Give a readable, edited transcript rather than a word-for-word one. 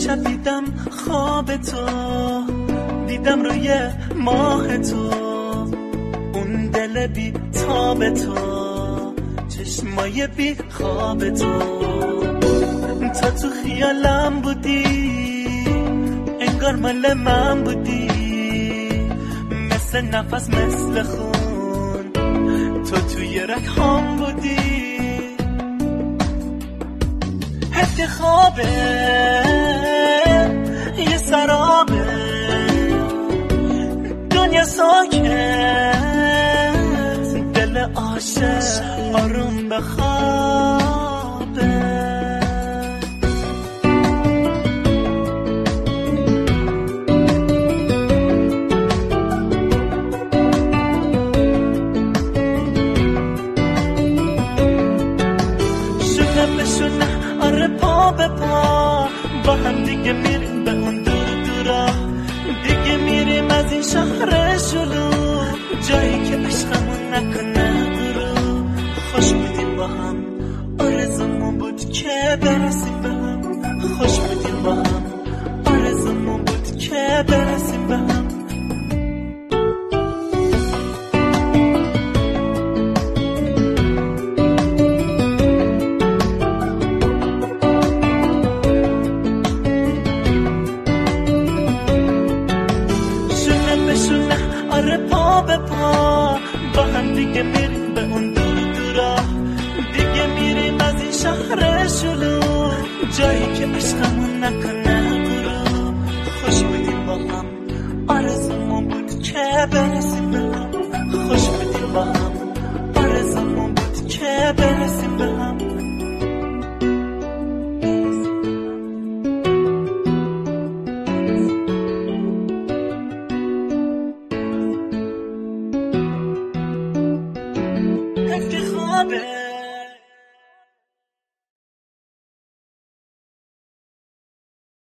شب دیدم خواب تو، دیدم روی ماه تو، اون دل بی تاب تو، چشمای بی خواب تو تو خیالم بودی، انگار مال من بودی، مثل نفس مثل خون تو توی رگ‌هام بودی. حد خوابه یه سرابه، دنیا ساکت، دل عاشق آروم بخوابه. شونه به شونه آره پا به پا، با هم دیگه میریم به اون دور دورا، دیگه میریم از این شهر شلوغ، جایی که عشقمون نکنه برو. خوش بودیم با هم، آرزومون بود که برسیم به هم، خوش بودیم با هم، آرزومون بود که برسیم به هم. آره پا به پا، با هم دیگه میریم به اون دور دورا، دیگه میریم از این شهر شلوغ، جایی که عشقمون نکنه برو. خوش بودیم با هم، آرزومون بود که برسیم به هم، خوش بودیم با هم، آرزومون بود که برسیم به هم. خوابه